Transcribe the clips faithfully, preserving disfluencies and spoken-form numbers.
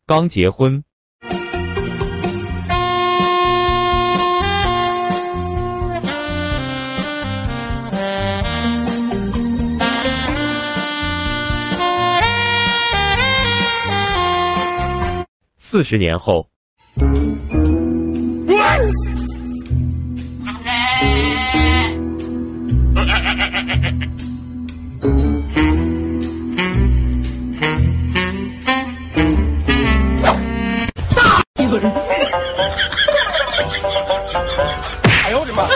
刚结婚。四十年后。 哎呦我的妈！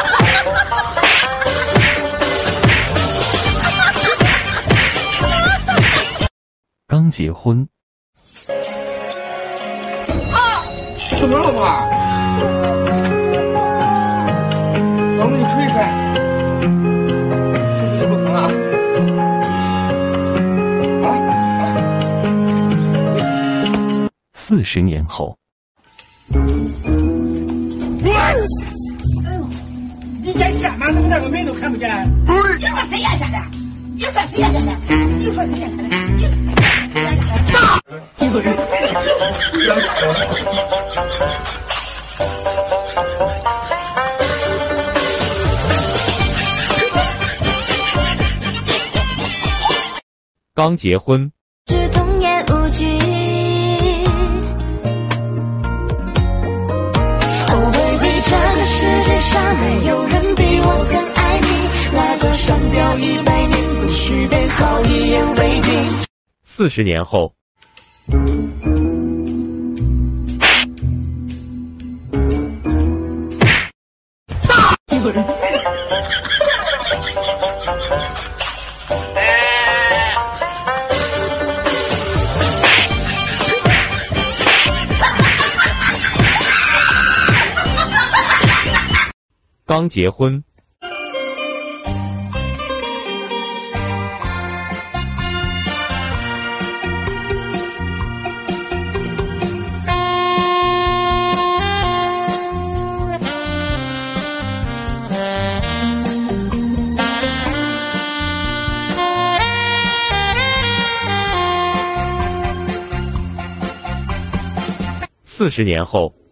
刚结婚。 怎么了，老婆？老子你吹一吹，这不疼啊？啊啊！ 四十年后。 哎呦，你眼瞎吗？怎么连个门都看不见？你说谁眼瞎的？你说谁眼瞎的？你说谁眼瞎的？大！一个人。 刚结婚。 是童言无忌。Oh baby， 这个世界上没有人比我更爱你，来个上吊一百年，不许变好一言为定。 四十年后。 大一个人。 刚结婚。四十年后。